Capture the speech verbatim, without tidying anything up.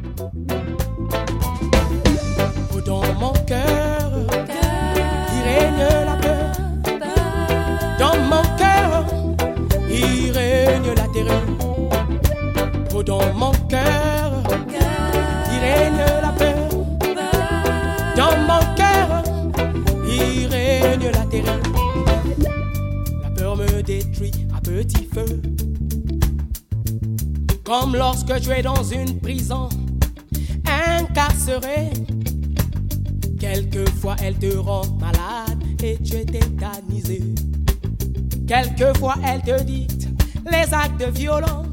Dans mon cœur, il règne la peur. Dans mon cœur, il règne la terreur. Oh, dans mon cœur, il règne la peur. Dans mon cœur, il règne la terreur. La peur me détruit à petit feu. Comme lorsque tu es dans une prison, incarcéré. Quelquefois elle te rend malade et tu es tétanisé. Quelquefois elle te dicte les actes violents